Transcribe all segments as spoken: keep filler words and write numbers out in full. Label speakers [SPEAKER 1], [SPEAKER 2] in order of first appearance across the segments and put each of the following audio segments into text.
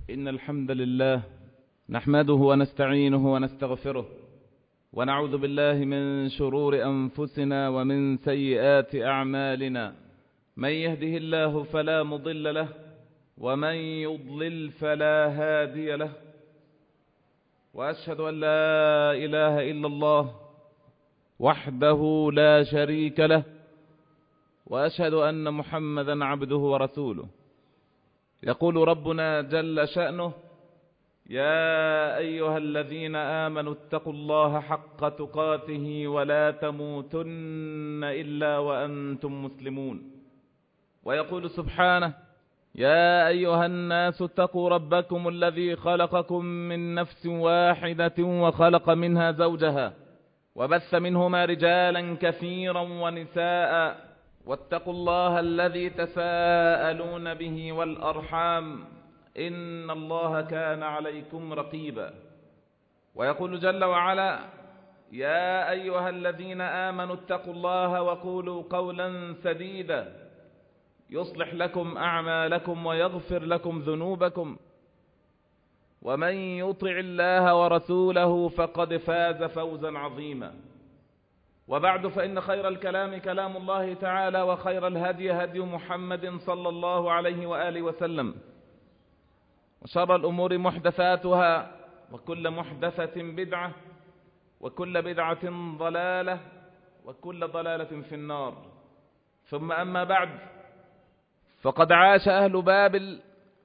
[SPEAKER 1] إن الحمد لله نحمده ونستعينه ونستغفره ونعوذ بالله من شرور أنفسنا ومن سيئات أعمالنا. من يهده الله فلا مضل له ومن يضلل فلا هادي له، وأشهد أن لا إله إلا الله وحده لا شريك له، وأشهد أن محمدا عبده ورسوله. يقول ربنا جل شأنه: يا أيها الذين آمنوا اتقوا الله حق تقاته ولا تموتن إلا وأنتم مسلمون. ويقول سبحانه: يا أيها الناس اتقوا ربكم الذي خلقكم من نفس واحدة وخلق منها زوجها وبث منهما رجالا كثيرا ونساء، واتقوا الله الذي تساءلون به والأرحام إن الله كان عليكم رقيبا. ويقول جل وعلا: يا أيها الذين آمنوا اتقوا الله وقولوا قولا سديدا يصلح لكم أعمالكم ويغفر لكم ذنوبكم، ومن يطع الله ورسوله فقد فاز فوزا عظيما. وبعد، فإن خير الكلام كلام الله تعالى، وخير الهدي هدي محمد صلى الله عليه وآله وسلم، وشر الأمور محدثاتها، وكل محدثة بدعة، وكل بدعة ضلالة، وكل ضلالة في النار. ثم أما بعد، فقد عاش أهل بابل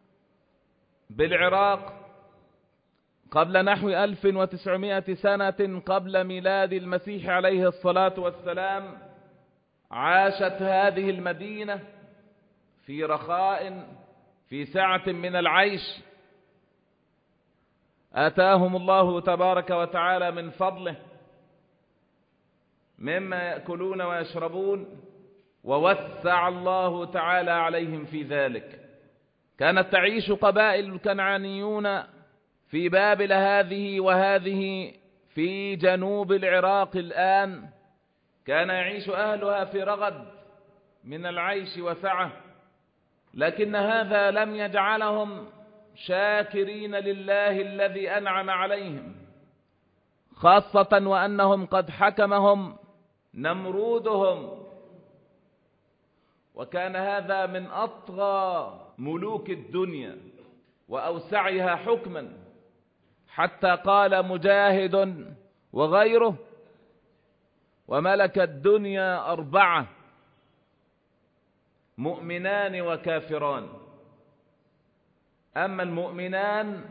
[SPEAKER 1] بالعراق قبل نحو ألف وتسعمائة سنة قبل ميلاد المسيح عليه الصلاة والسلام. عاشت هذه المدينة في رخاء، في سعة من العيش آتاهم الله تبارك وتعالى من فضله مما يأكلون ويشربون، ووسع الله تعالى عليهم في ذلك. كانت تعيش قبائل الكنعانيون في بابل هذه وهذه في جنوب العراق الآن. كان يعيش أهلها في رغد من العيش وسعة، لكن هذا لم يجعلهم شاكرين لله الذي أنعم عليهم، خاصة وأنهم قد حكمهم نمرودهم، وكان هذا من أطغى ملوك الدنيا وأوسعها حكما، حتى قال مجاهد وغيره: وملك الدنيا أربعة: مؤمنان وكافران. أما المؤمنان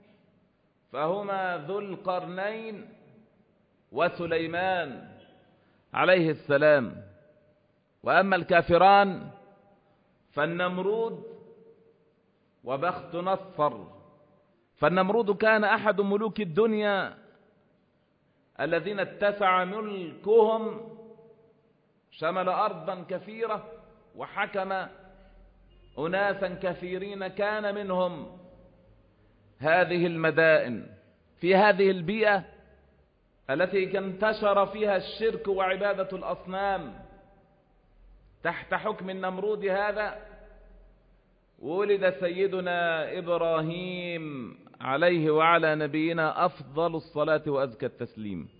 [SPEAKER 1] فهما ذو القرنين وسليمان عليه السلام، وأما الكافران فالنمرود وبخت نصر. فالنمرود كان أحد ملوك الدنيا الذين اتسع ملكهم، شمل أرضا كثيرة وحكم أناسا كثيرين، كان منهم هذه المدائن في هذه البيئة التي انتشر فيها الشرك وعبادة الأصنام. تحت حكم النمرود هذا ولد سيدنا إبراهيم عليه وعلى نبينا أفضل الصلاة وأزكى التسليم.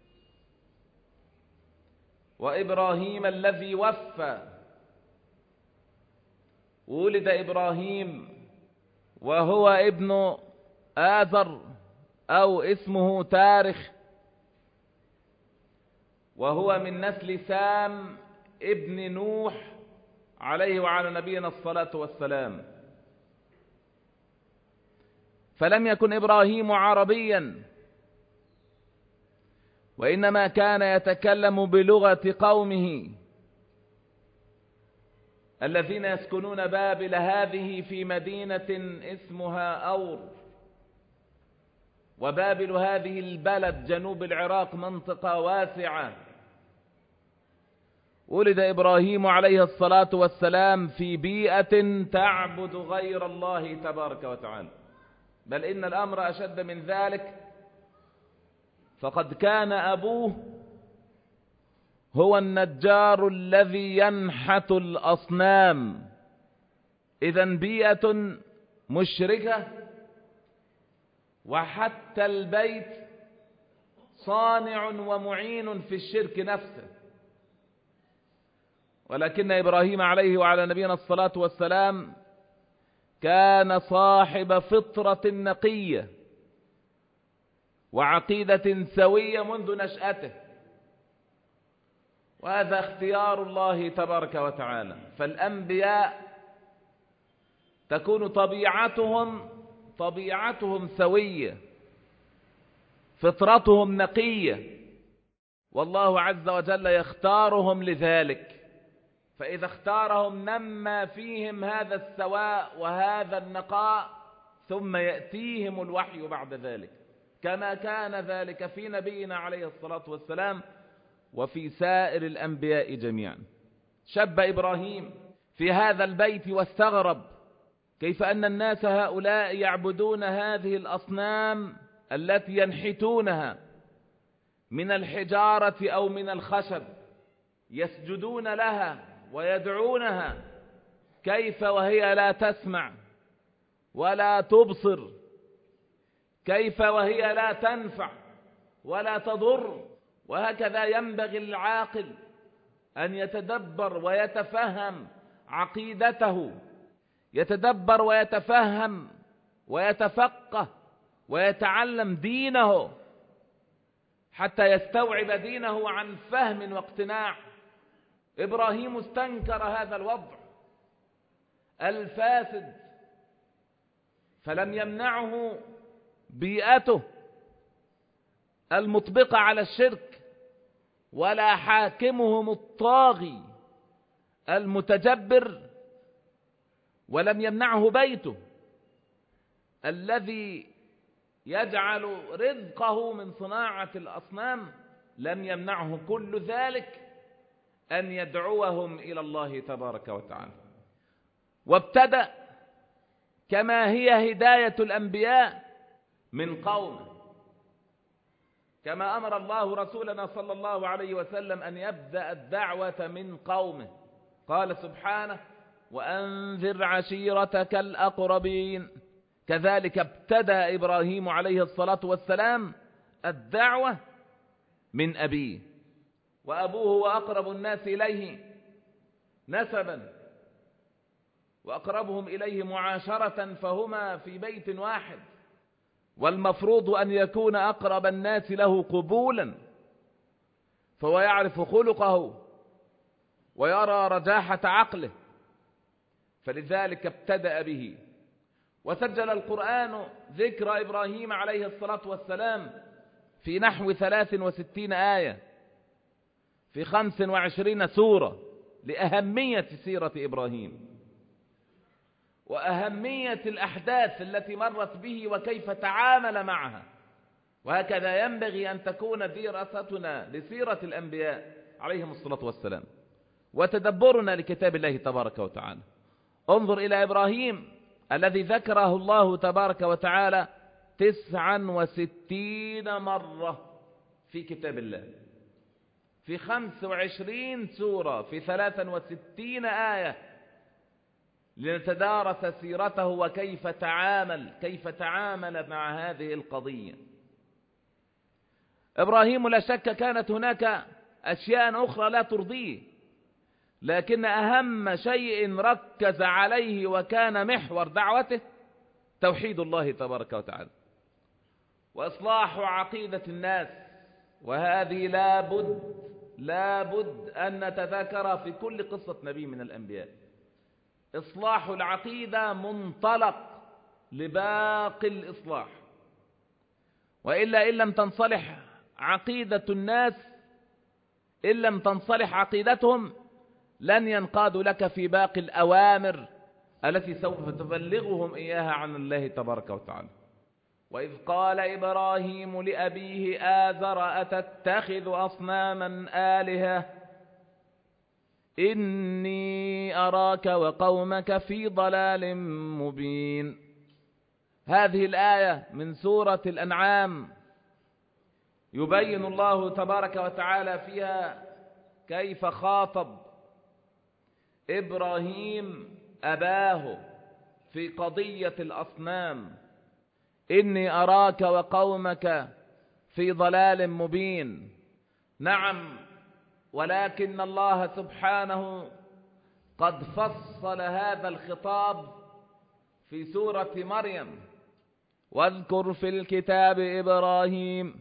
[SPEAKER 1] وإبراهيم الذي وفى، ولد إبراهيم وهو ابن آزر أو اسمه تارخ، وهو من نسل سام ابن نوح عليه وعلى نبينا الصلاة والسلام. فلم يكن إبراهيم عربيا، وإنما كان يتكلم بلغة قومه الذين يسكنون بابل هذه في مدينة اسمها أور. وبابل هذه البلد جنوب العراق منطقة واسعة. ولد إبراهيم عليه الصلاة والسلام في بيئة تعبد غير الله تبارك وتعالى، بل إن الأمر أشد من ذلك، فقد كان أبوه هو النجار الذي ينحت الأصنام. إذن بيئة مشركة وحتى البيت صانع ومعين في الشرك نفسه. ولكن إبراهيم عليه وعلى نبينا الصلاة والسلام كان صاحب فطرة نقية وعقيدة سوية منذ نشأته، وهذا اختيار الله تبارك وتعالى. فالأنبياء تكون طبيعتهم طبيعتهم سوية، فطرتهم نقية، والله عز وجل يختارهم لذلك. فإذا اختارهم نمى فيهم هذا السواء وهذا النقاء، ثم يأتيهم الوحي بعد ذلك، كما كان ذلك في نبينا عليه الصلاة والسلام وفي سائر الأنبياء جميعا. شب إبراهيم في هذا البيت واستغرب كيف أن الناس هؤلاء يعبدون هذه الأصنام التي ينحتونها من الحجارة أو من الخشب، يسجدون لها ويدعونها، كيف وهي لا تسمع ولا تبصر، كيف وهي لا تنفع ولا تضر. وهكذا ينبغي العاقل أن يتدبر ويتفهم عقيدته، يتدبر ويتفهم ويتفقه ويتعلم دينه حتى يستوعب دينه عن فهم واقتناع. إبراهيم استنكر هذا الوضع الفاسد، فلم يمنعه بيئته المطبقة على الشرك، ولا حاكمهم الطاغي المتجبر، ولم يمنعه بيته الذي يجعل رزقه من صناعة الأصنام، لم يمنعه كل ذلك أن يدعوهم إلى الله تبارك وتعالى. وابتدأ كما هي هداية الأنبياء من قومه، كما أمر الله رسولنا صلى الله عليه وسلم أن يبدأ الدعوة من قومه. قال سبحانه: وأنذر عشيرتك الأقربين. كذلك ابتدأ إبراهيم عليه الصلاة والسلام الدعوة من أبيه، وأبوه هو أقرب الناس إليه نسبا وأقربهم إليه معاشرة، فهما في بيت واحد، والمفروض أن يكون أقرب الناس له قبولا، فهو يعرف خلقه ويرى رجاحة عقله، فلذلك ابتدأ به. وسجل القرآن ذكر إبراهيم عليه الصلاة والسلام في نحو ثلاث وستين آية في خمس وعشرين سورة، لأهمية سيرة إبراهيم وأهمية الأحداث التي مرت به وكيف تعامل معها. وهكذا ينبغي أن تكون دراستنا لسيرة الأنبياء عليهم الصلاة والسلام وتدبرنا لكتاب الله تبارك وتعالى. انظر إلى إبراهيم الذي ذكره الله تبارك وتعالى تسعا وستين مرة في كتاب الله، في خمس وعشرين سورة، في ثلاثا وستين آية، لنتدارس سيرته وكيف تعامل كيف تعامل مع هذه القضية. إبراهيم لا شك كانت هناك أشياء أخرى لا ترضيه، لكن أهم شيء ركز عليه وكان محور دعوته توحيد الله تبارك وتعالى وإصلاح عقيدة الناس. وهذه لابد لابد أن نتذكرها في كل قصة نبي من الأنبياء. إصلاح العقيدة منطلق لباقي الإصلاح، وإلا إن لم تنصلح عقيدة الناس، إن لم تنصلح عقيدتهم، لن ينقادوا لك في باقي الأوامر التي سوف تبلغهم إياها عن الله تبارك وتعالى. وإذ قال إبراهيم لأبيه آزر أتتخذ أصناما آلهة إني أراك وقومك في ضلال مبين. هذه الآية من سورة الأنعام يبين الله تبارك وتعالى فيها كيف خاطب إبراهيم أباه في قضية الأصنام. إني أراك وقومك في ضلال مبين. نعم، ولكن الله سبحانه قد فصل هذا الخطاب في سورة مريم: واذكر في الكتاب إبراهيم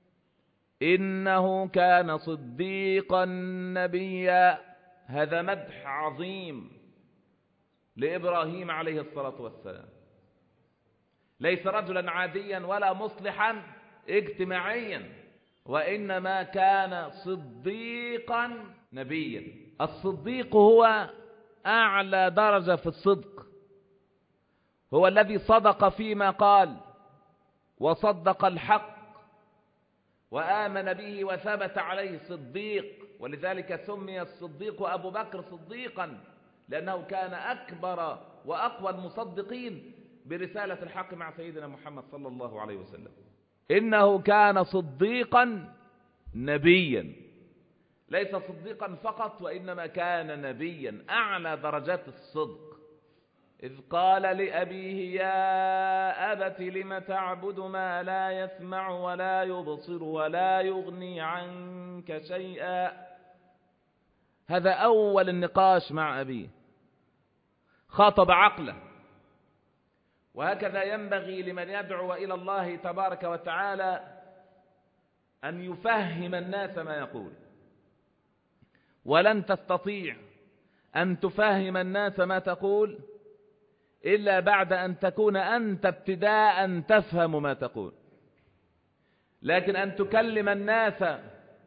[SPEAKER 1] إنه كان صديقا نبيا. هذا مدح عظيم لإبراهيم عليه الصلاة والسلام، ليس رجلا عاديا ولا مصلحا اجتماعيا، وإنما كان صديقا نبيا. الصديق هو أعلى درجة في الصدق، هو الذي صدق فيما قال وصدق الحق وآمن به وثبت عليه صديق، ولذلك سمي الصديق أبو بكر صديقا، لأنه كان أكبر وأقوى المصدقين برسالة الحق مع سيدنا محمد صلى الله عليه وسلم. إنه كان صديقا نبيا، ليس صديقا فقط وإنما كان نبيا، أعلى درجات الصدق. إذ قال لأبيه يا أبت لم تعبد ما لا يسمع ولا يبصر ولا يغني عنك شيئا. هذا أول النقاش مع أبيه، خاطب عقله. وهكذا ينبغي لمن يدعو إلى الله تبارك وتعالى أن يفهم الناس ما يقول، ولن تستطيع أن تفهم الناس ما تقول إلا بعد أن تكون أنت ابتداء تفهم ما تقول. لكن أن تكلم الناس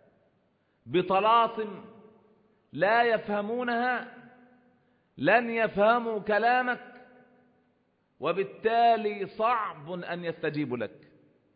[SPEAKER 1] بطلاسم لا يفهمونها لن يفهموا كلامك، وبالتالي صعب أن يستجيبوا لك.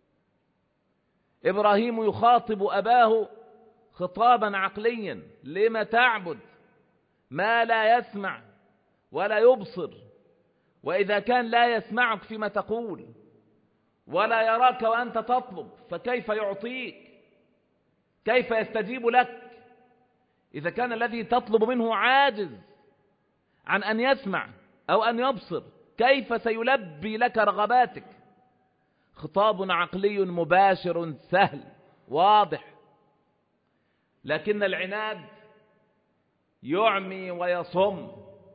[SPEAKER 1] إبراهيم يخاطب أباه خطابا عقليا: لم تعبد ما لا يسمع ولا يبصر؟ وإذا كان لا يسمعك فيما تقول ولا يراك وأنت تطلب، فكيف يعطيك؟ كيف يستجيب لك إذا كان الذي تطلب منه عاجز عن أن يسمع أو أن يبصر؟ كيف سيلبي لك رغباتك؟ خطاب عقلي مباشر سهل واضح، لكن العناد يعمي ويصم.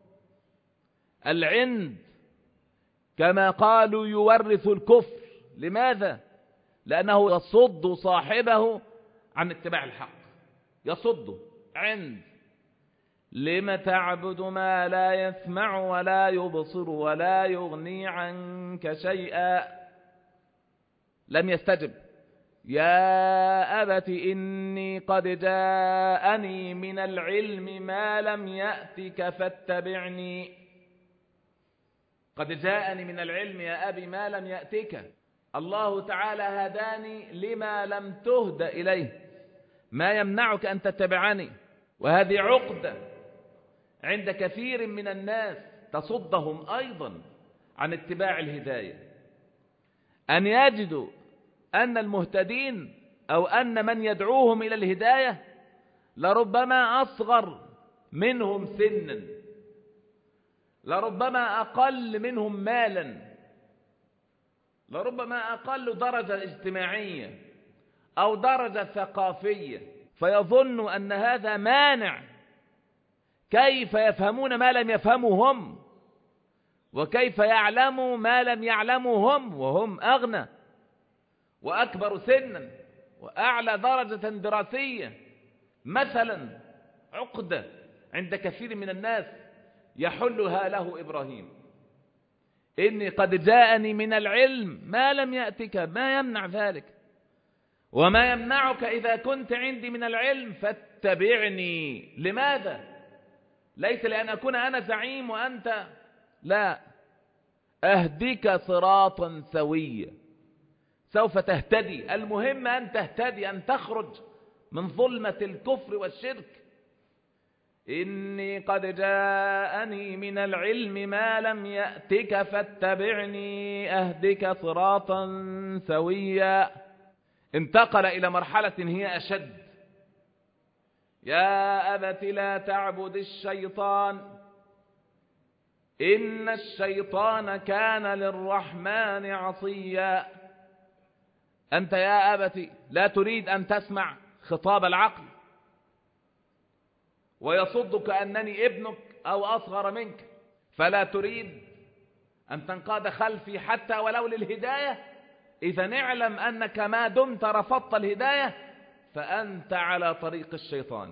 [SPEAKER 1] العند كما قالوا يورث الكفر. لماذا؟ لأنه يصد صاحبه عن اتباع الحق، يصده. عند: لم تعبد ما لا يسمع ولا يبصر ولا يغني عنك شيئا. لم يستجب. يا أبت إني قد جاءني من العلم ما لم يأتك فاتبعني. قد جاءني من العلم يا أبي ما لم يأتك. الله تعالى هداني لما لم تهد إليه، ما يمنعك أن تتبعني. وهذه عقدة عند كثير من الناس تصدهم أيضا عن اتباع الهداية، أن يجدوا أن المهتدين أو أن من يدعوهم إلى الهداية لربما أصغر منهم سنا، لربما أقل منهم مالا، لربما أقل درجة اجتماعية أو درجة ثقافية، فيظن أن هذا مانع. كيف يفهمون ما لم يفهموا هم؟ وكيف يعلموا ما لم يعلموا هم وهم أغنى وأكبر سنا وأعلى درجة دراسية؟ مثلا عقدة عند كثير من الناس يحلها له إبراهيم: إني قد جاءني من العلم ما لم يأتك. ما يمنع ذلك؟ وما يمنعك إذا كنت عندي من العلم فاتبعني. لماذا؟ ليس لأن أكون أنا زعيم وأنت لا، أهديك صراطا سويا، سوف تهتدي. المهم أن تهتدي، أن تخرج من ظلمة الكفر والشرك. إني قد جاءني من العلم ما لم يأتك فاتبعني أهدك صراطا سويا. انتقل إلى مرحلة هي أشد: يا أبت لا تعبد الشيطان إن الشيطان كان للرحمن عصيا. أنت يا أبت لا تريد أن تسمع خطاب العقل، ويصدك أنني ابنك أو أصغر منك، فلا تريد أن تنقاد خلفي حتى ولو للهداية. إذا اعلم أنك ما دمت رفضت الهداية فأنت على طريق الشيطان،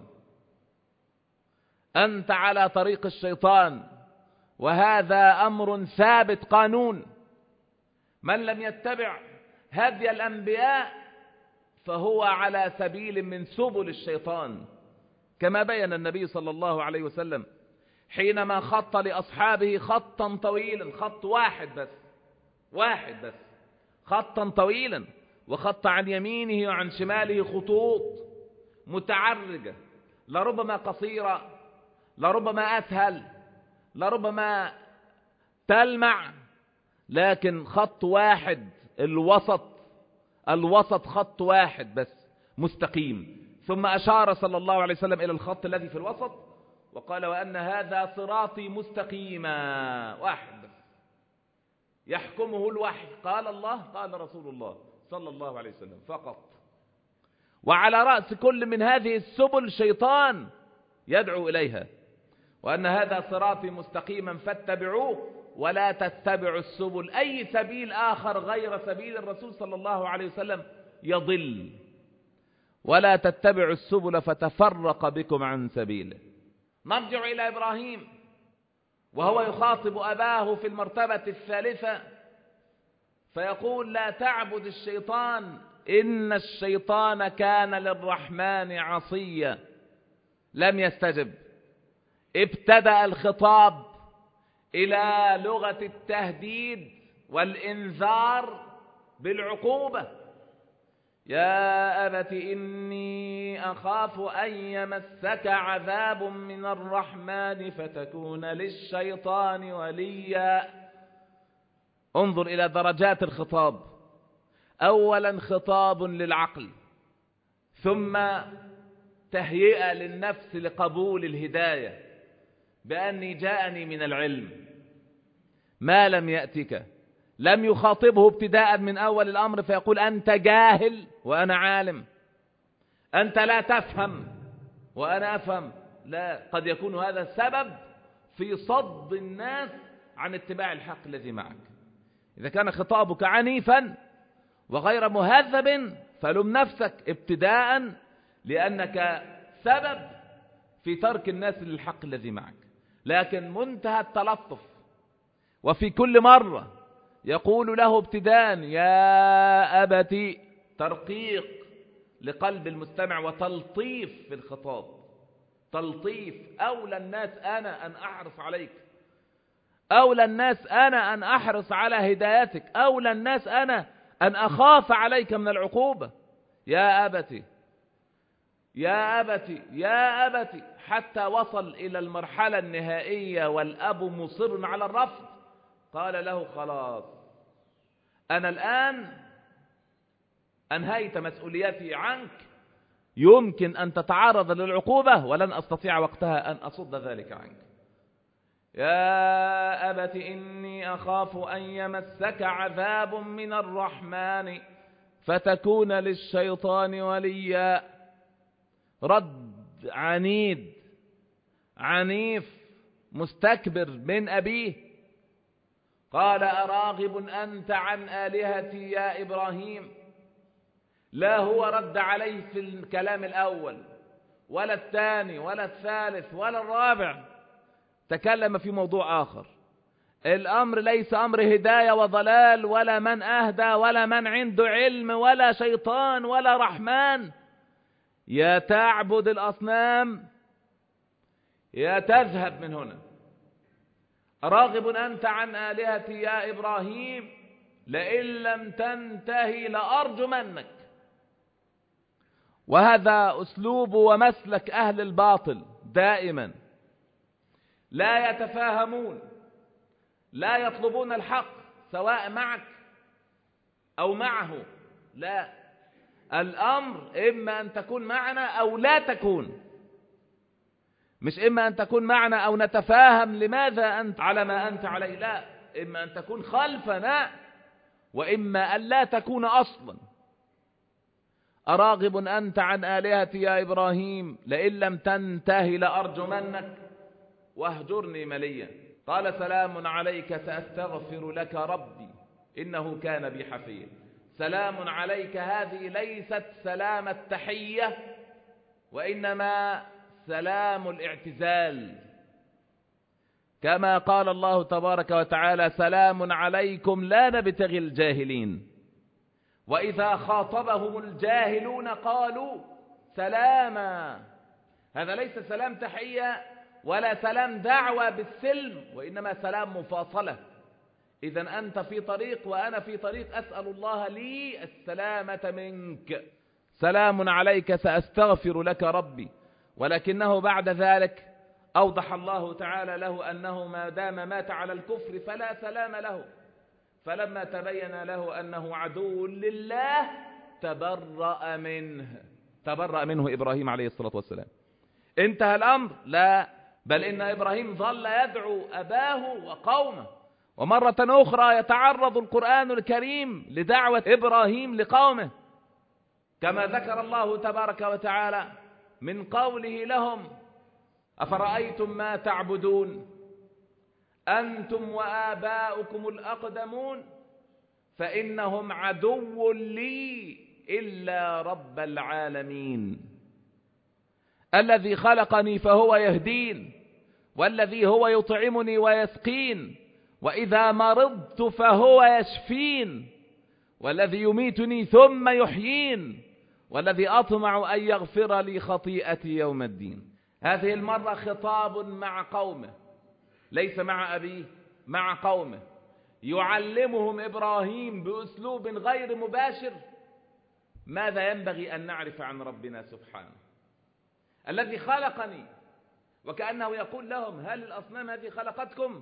[SPEAKER 1] أنت على طريق الشيطان. وهذا أمر ثابت قانون، من لم يتبع هدي الأنبياء فهو على سبيل من سبل الشيطان، كما بين النبي صلى الله عليه وسلم حينما خط لأصحابه خطا طويلا، خط واحد بس، واحد بس، خطا طويلا، وخط عن يمينه وعن شماله خطوط متعرجة، لربما قصيرة، لربما أسهل، لربما تلمع، لكن خط واحد، الوسط، الوسط خط واحد بس مستقيم. ثم أشار صلى الله عليه وسلم إلى الخط الذي في الوسط وقال: وأن هذا صراطي مستقيما، واحد بس يحكمه الوحي، قال الله قال رسول الله صلى الله عليه وسلم فقط. وعلى رأس كل من هذه السبل شيطان يدعو إليها، وأن هذا صراطي مستقيما فاتبعوه ولا تتبعوا السبل، أي سبيل آخر غير سبيل الرسول صلى الله عليه وسلم يضل. ولا تتبعوا السبل فتفرق بكم عن سبيله. نرجع إلى إبراهيم وهو يخاطب أباه في المرتبة الثالثة فيقول: لا تعبد الشيطان إن الشيطان كان للرحمن عصيا. لم يستجب، ابتدأ الخطاب إلى لغة التهديد والإنذار بالعقوبة. يا أبت إني أخاف أن يمسك عذاب من الرحمن فتكون للشيطان وليا. انظر إلى درجات الخطاب. أولا خطاب للعقل، ثم تهيئة للنفس لقبول الهداية بأني جاءني من العلم ما لم يأتك. لم يخاطبه ابتداء من أول الأمر فيقول: أنت جاهل وأنا عالم، أنت لا تفهم وأنا أفهم. لا، قد يكون هذا السبب في صد الناس عن اتباع الحق الذي معك. إذا كان خطابك عنيفا وغير مهذب فلم نفسك ابتداء، لأنك سبب في ترك الناس للحق الذي معك. لكن منتهى التلطف، وفي كل مرة يقول له ابتداء: يا أبتي، ترقيق لقلب المستمع وتلطيف في الخطاب، تلطيف. أولى الناس أنا أن أحرص عليك، أولى الناس أنا أن أحرص على هدايتك، أولى الناس أنا أن أخاف عليك من العقوبة. يا أبتي يا أبتي يا أبتي، حتى وصل إلى المرحلة النهائية والأب مصر على الرفض. قال له: خلاص، أنا الآن أنهيت مسؤوليتي عنك، يمكن أن تتعرض للعقوبة ولن أستطيع وقتها أن أصد ذلك عنك. يا أبت إني أخاف أن يمسك عذاب من الرحمن فتكون للشيطان وليا. رد عنيد عنيف مستكبر من أبيه. قال: أراغب أنت عن آلهتي يا إبراهيم؟ لا هو رد عليه في الكلام الأول ولا الثاني ولا الثالث ولا الرابع، تكلم في موضوع آخر. الأمر ليس أمر هداية وضلال ولا من أهدى ولا من عنده علم ولا شيطان ولا رحمن. يا تعبد الأصنام يا تذهب من هنا. راغب أنت عن آلهتي يا إبراهيم لئن لم تنتهي لأرجمنك. وهذا أسلوب ومسلك أهل الباطل دائما، لا يتفاهمون، لا يطلبون الحق سواء معك أو معه. لا، الأمر إما أن تكون معنا أو لا تكون. مش إما أن تكون معنا أو نتفاهم لماذا أنت على ما أنت عليه، لا، إما أن تكون خلفنا وإما أن لا تكون أصلا. أراغب أنت عن آلهتي يا إبراهيم لئن لم تنتهي لأرجمنك واهجرني مليا. قال سلام عليك سأستغفر لك ربي إنه كان بي حفيا. سلام عليك هذه ليست سلام التحية، وإنما سلام الاعتزال، كما قال الله تبارك وتعالى سلام عليكم لا نبتغي الجاهلين. وإذا خاطبهم الجاهلون قالوا سلاما. هذا ليس سلام تحية ولا سلام دعوة بالسلم، وإنما سلام مفاصلة. إذن أنت في طريق وأنا في طريق، أسأل الله لي السلامة منك. سلام عليك سأستغفر لك ربي. ولكنه بعد ذلك أوضح الله تعالى له أنه ما دام مات على الكفر فلا سلام له. فلما تبين له أنه عدو لله تبرأ منه، تبرأ منه إبراهيم عليه الصلاة والسلام. انتهى الأمر؟ لا، بل إن إبراهيم ظل يدعو أباه وقومه. ومرة أخرى يتعرض القرآن الكريم لدعوة إبراهيم لقومه، كما ذكر الله تبارك وتعالى من قوله لهم أفرأيتم ما تعبدون أنتم وآباؤكم الأقدمون فإنهم عدو لي إلا رب العالمين الذي خلقني فهو يهدين والذي هو يطعمني ويسقين وإذا مرضت فهو يشفين والذي يميتني ثم يحيين والذي أطمع أن يغفر لي خطيئتي يوم الدين. هذه المرة خطاب مع قومه، ليس مع أبيه، مع قومه. يعلمهم إبراهيم بأسلوب غير مباشر ماذا ينبغي أن نعرف عن ربنا سبحانه الذي خلقني، وكأنه يقول لهم هل الأصنام هذه خلقتكم؟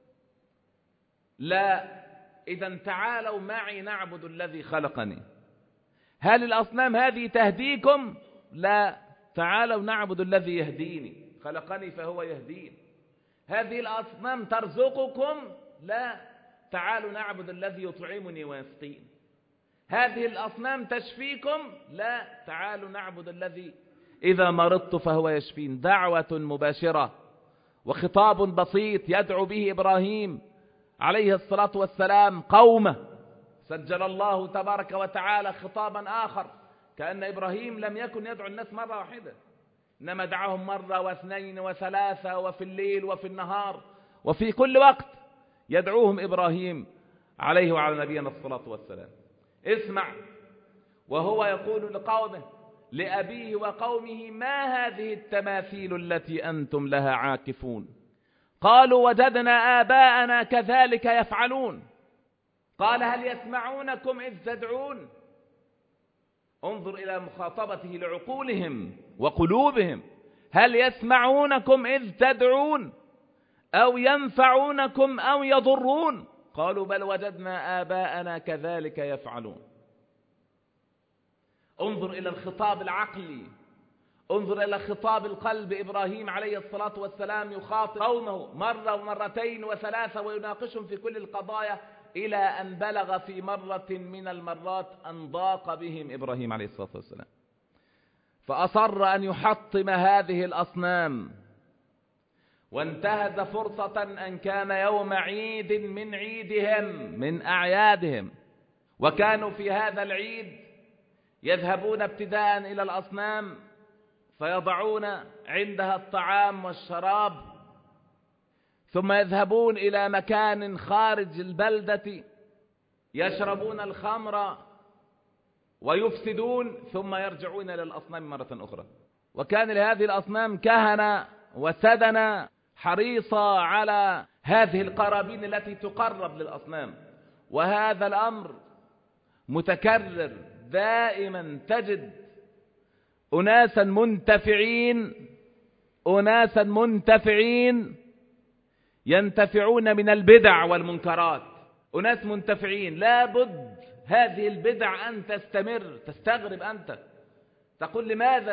[SPEAKER 1] لا، إذا تعالوا معي نعبد الذي خلقني. هل الأصنام هذه تهديكم؟ لا، تعالوا نعبد الذي يهديني، خلقني فهو يهدين. هذه الأصنام ترزقكم؟ لا، تعالوا نعبد الذي يطعمني ويسقين. هذه الأصنام تشفيكم؟ لا، تعالوا نعبد الذي إذا مرضت فهو يشفين. دعوة مباشرة وخطاب بسيط يدعو به إبراهيم عليه الصلاة والسلام قومه. سجل الله تبارك وتعالى خطابا آخر، كأن إبراهيم لم يكن يدعو الناس مرة واحدة، إنما دعاهم مرة واثنين وثلاثة، وفي الليل وفي النهار وفي كل وقت يدعوهم إبراهيم عليه وعلى نبينا الصلاة والسلام. اسمع وهو يقول لقومه لأبيه وقومه ما هذه التماثيل التي أنتم لها عاكفون؟ قالوا وجدنا آباءنا كذلك يفعلون. قال هل يسمعونكم إذ تدعون؟ انظر إلى مخاطبته لعقولهم وقلوبهم. هل يسمعونكم إذ تدعون أو ينفعونكم أو يضرون؟ قالوا بل وجدنا آباءنا كذلك يفعلون. انظر إلى الخطاب العقلي، انظر إلى خطاب القلب. إبراهيم عليه الصلاة والسلام يخاطب قومه مرة ومرتين وثلاثة ويناقشهم في كل القضايا، إلى أن بلغ في مرة من المرات أن ضاق بهم إبراهيم عليه الصلاة والسلام، فأصر أن يحطم هذه الأصنام، وانتهز فرصة أن كان يوم عيد من عيدهم من أعيادهم، وكانوا في هذا العيد يذهبون ابتداء إلى الأصنام فيضعون عندها الطعام والشراب، ثم يذهبون إلى مكان خارج البلدة يشربون الخمر ويفسدون، ثم يرجعون إلى الأصنام مرة أخرى. وكان لهذه الأصنام كهنة وسدنة حريصة على هذه القرابين التي تقرب للأصنام، وهذا الأمر متكرر دائما. تجد أناسا منتفعين أناسا منتفعين ينتفعون من البدع والمنكرات. أناس منتفعين لابد هذه البدع أن تستمر. تستغرب أنت، تقول لماذا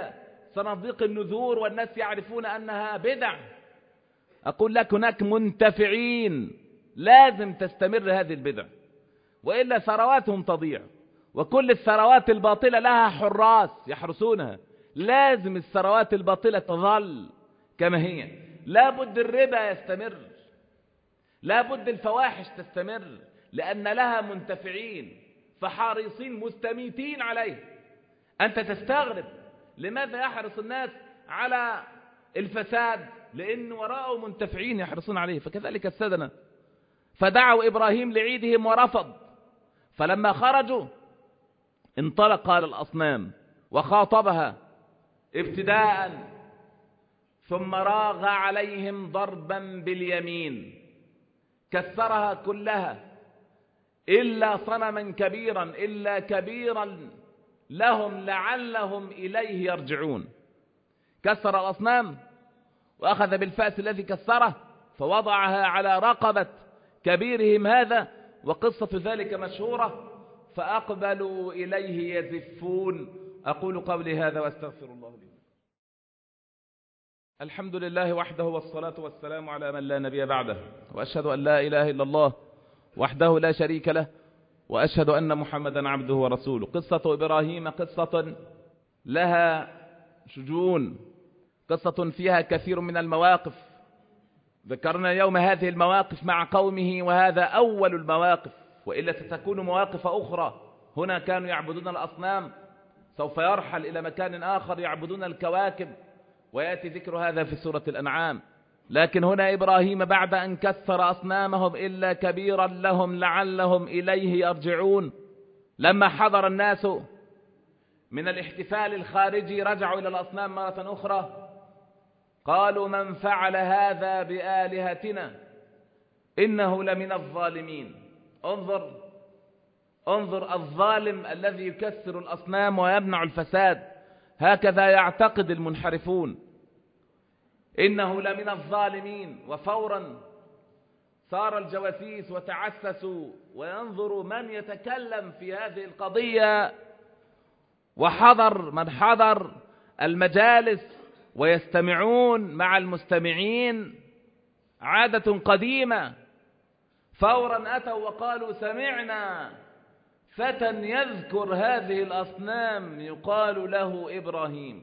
[SPEAKER 1] صناديق النذور والناس يعرفون أنها بدع. أقول لك هناك منتفعين لازم تستمر هذه البدع، وإلا ثرواتهم تضيع، وكل الثروات الباطلة لها حراس يحرسونها. لازم الثروات الباطلة تظل كما هي. لا بد الربا يستمر، لا بد الفواحش تستمر، لأن لها منتفعين فحارسين مستميتين عليه. أنت تستغرب لماذا يحرص الناس على الفساد؟ لأن وراءه منتفعين يحرصون عليه. فكذلك السدنة، فدعوا إبراهيم لعيدهم ورفض، فلما خرجوا انطلق على الأصنام وخاطبها ابتداء، ثم راغ عليهم ضربا باليمين كسرها كلها إلا صنما كبيرا، إلا كبيرا لهم لعلهم إليه يرجعون. كسر الأصنام وأخذ بالفأس الذي كسره فوضعها على رقبة كبيرهم هذا، وقصة ذلك مشهورة. فأقبلوا إليه يزفون. أقول قولي هذا وأستغفر الله لي. الحمد لله وحده، والصلاة والسلام على من لا نبي بعده، وأشهد أن لا إله إلا الله وحده لا شريك له، وأشهد أن محمدا عبده ورسوله. قصة إبراهيم قصة لها شجون، قصة فيها كثير من المواقف. ذكرنا يوم هذه المواقف مع قومه، وهذا أول المواقف، وإلا ستكون مواقف أخرى. هنا كانوا يعبدون الأصنام، سوف يرحل إلى مكان آخر يعبدون الكواكب، ويأتي ذكر هذا في سورة الأنعام. لكن هنا إبراهيم بعد أن كسر أصنامهم إلا كبيرا لهم لعلهم إليه يرجعون، لما حضر الناس من الاحتفال الخارجي رجعوا إلى الأصنام مرة أخرى، قالوا من فعل هذا بآلهتنا إنه لمن الظالمين. انظر انظر الظالم الذي يكسر الأصنام ويمنع الفساد، هكذا يعتقد المنحرفون، إنه لمن الظالمين. وفورا صار الجواسيس وتعسسوا وينظروا من يتكلم في هذه القضية، وحضر من حضر المجالس ويستمعون مع المستمعين، عادة قديمة. فورا أتوا وقالوا سمعنا فتى يذكر هذه الأصنام يقال له إبراهيم.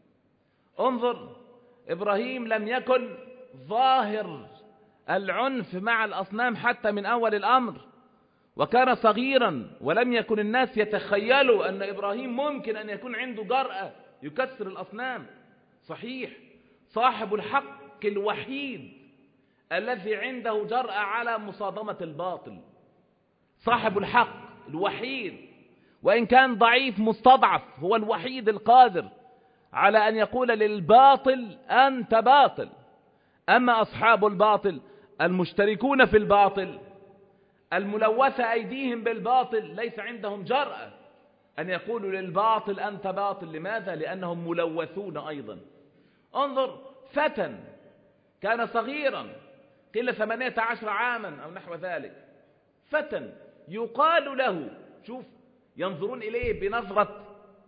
[SPEAKER 1] انظر، إبراهيم لم يكن ظاهر العنف مع الأصنام حتى من أول الأمر، وكان صغيرا، ولم يكن الناس يتخيلوا أن إبراهيم ممكن أن يكون عنده جرأة يكسر الأصنام. صحيح، صاحب الحق الوحيد الذي عنده جرأة على مصادمة الباطل، صاحب الحق الوحيد، وإن كان ضعيف مستضعف، هو الوحيد القادر على أن يقول للباطل أنت باطل. أما أصحاب الباطل المشتركون في الباطل الملوثة أيديهم بالباطل ليس عندهم جرأة أن يقولوا للباطل أنت باطل. لماذا؟ لأنهم ملوثون أيضا. انظر، فتى كان صغيرا، قيل ثمانية عشر عاما أو نحو ذلك، فتى يقال له، شوف ينظرون إليه بنظرة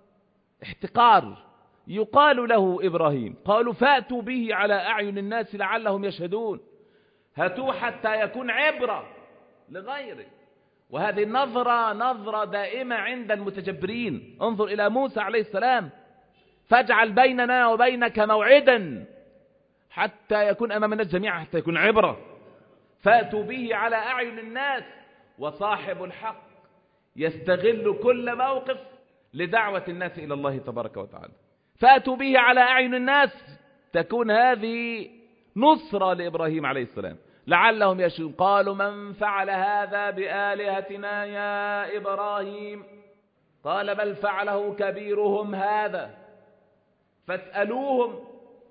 [SPEAKER 1] احتقار، يقال له إبراهيم. قالوا فأتوا به على أعين الناس لعلهم يشهدون، هاتوا حتى يكون عبرة لغيره. وهذه النظرة نظرة دائمة عند المتجبرين. انظر إلى موسى عليه السلام، فاجعل بيننا وبينك موعدا حتى يكون أمام الناس جميعا، حتى يكون عبرة. فأتوا به على أعين الناس. وصاحب الحق يستغل كل موقف لدعوة الناس إلى الله تبارك وتعالى. فأتوا به على أعين الناس، تكون هذه نصرة لإبراهيم عليه السلام لعلهم يشهدون. قالوا من فعل هذا بآلهتنا يا إبراهيم قال بل فعله كبيرهم هذا فاسألوهم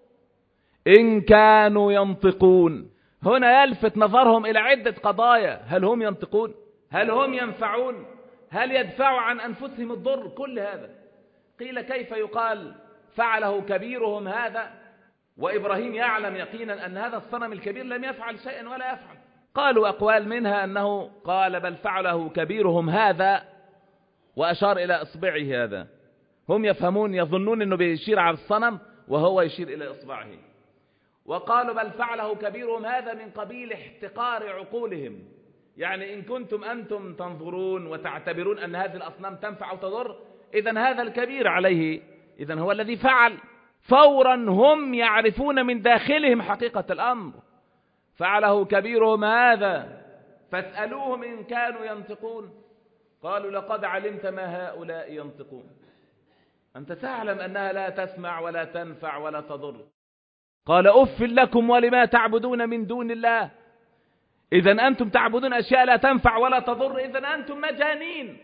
[SPEAKER 1] إن كانوا ينطقون. هنا يلفت نظرهم إلى عدة قضايا: هل هم ينطقون؟ هل هم ينفعون؟ هل يدفعوا عن أنفسهم الضر؟ كل هذا. قيل كيف يقال فعله كبيرهم هذا وإبراهيم يعلم يقينا أن هذا الصنم الكبير لم يفعل شيئا ولا يفعل؟ قالوا أقوال، منها أنه قال بل فعله كبيرهم هذا وأشار إلى إصبعه هذا، هم يفهمون يظنون أنه بيشير على الصنم وهو يشير إلى إصبعه. وقالوا بل فعله كبيرهم هذا من قبيل احتقار عقولهم. يعني إن كنتم أنتم تنظرون وتعتبرون أن هذه الأصنام تنفع أو تضر، إذن هذا الكبير عليه إذن هو الذي فعل. فورا هم يعرفون من داخلهم حقيقة الأمر. فعله كبيرهم هذا فاسألوهم إن كانوا ينطقون قالوا لقد علمت ما هؤلاء ينطقون. أنت تعلم أنها لا تسمع ولا تنفع ولا تضر. قال أف لكم ولما تعبدون من دون الله. إذن أنتم تعبدون أشياء لا تنفع ولا تضر، إذن أنتم مجانين.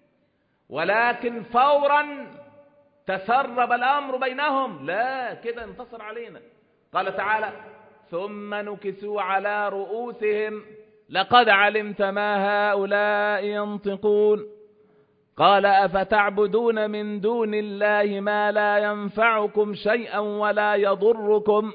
[SPEAKER 1] ولكن فورا تسرب الأمر بينهم، لا كده انتصر علينا. قال تعالى ثم نكسوا على رؤوسهم لقد علمت ما هؤلاء ينطقون. قال أفتعبدون من دون الله ما لا ينفعكم شيئا ولا يضركم.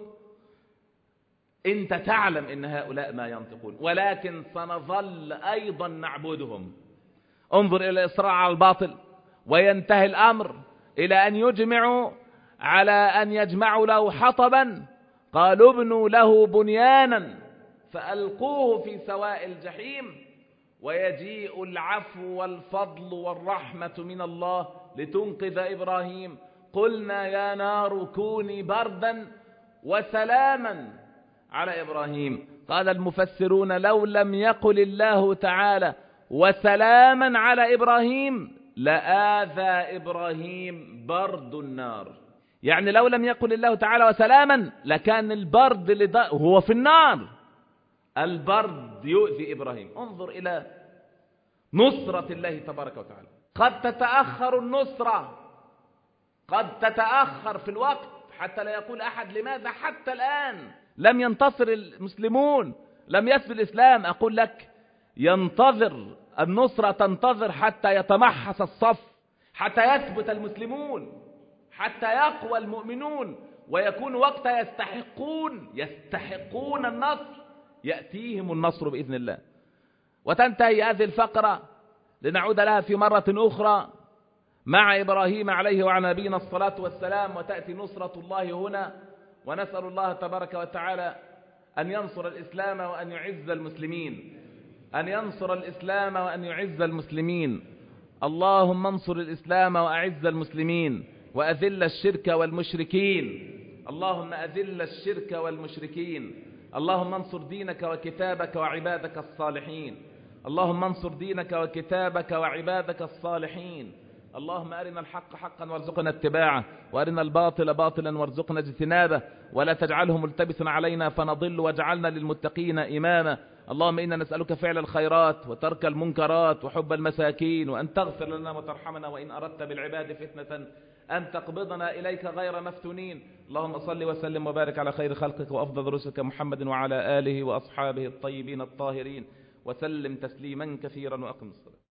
[SPEAKER 1] انت تعلم ان هؤلاء ما ينطقون، ولكن سنظل ايضا نعبدهم. انظر الى الاصرار على الباطل، وينتهي الامر الى ان يجمعوا على ان يجمعوا له حطبا. قالوا ابنوا له بنيانا فألقوه في سواء الجحيم ويجيء العفو والفضل والرحمة من الله لتنقذ إبراهيم. قلنا يا نار كوني بردا وسلاما على إبراهيم. قال المفسرون لو لم يقل الله تعالى وسلاما على إبراهيم لآذى إبراهيم برد النار. يعني لو لم يقل الله تعالى وسلاما لكان البرد اللي هو في النار، البرد يؤذي إبراهيم. انظر إلى نصرة الله تبارك وتعالى. قد تتأخر النصرة، قد تتأخر في الوقت، حتى لا يقول أحد لماذا حتى الآن لم ينتصر المسلمون، لم يثبت الإسلام. أقول لك ينتظر النصرة، تنتظر حتى يتمحص الصف، حتى يثبت المسلمون، حتى يقوى المؤمنون، ويكون وقت يستحقون يستحقون النصر، يأتيهم النصر بإذن الله. وتنتهي هذه الفقرة لنعود لها في مرة أخرى مع إبراهيم عليه وعلى نبينا الصلاة والسلام، وتأتي نصرة الله هنا. ونسأل الله تبارك وتعالى أن ينصر الإسلام وأن يعز المسلمين، أن ينصر الإسلام وأن يعز المسلمين. اللهم انصر الإسلام وأعز المسلمين، وأذل الشرك والمشركين. اللهم أذل الشرك والمشركين. اللهم انصر دينك وكتابك وعبادك الصالحين. اللهم انصر دينك وكتابك وعبادك الصالحين. اللهم أرنا الحق حقا وارزقنا اتباعه، وأرنا الباطل باطلا وارزقنا اجتنابه، ولا تجعله ملتبسا علينا فنضل، واجعلنا للمتقين إماما. اللهم إنا نسألك فعل الخيرات وترك المنكرات وحب المساكين، وأن تغفر لنا وترحمنا، وإن أردت بالعباد فتنة أن تقبضنا إليك غير مفتونين. اللهم صل وسلم وبارك على خير خلقك وأفضل رسلك محمد وعلى آله وأصحابه الطيبين الطاهرين، وسلم تسليما كثيرا، وأقم الصلاة.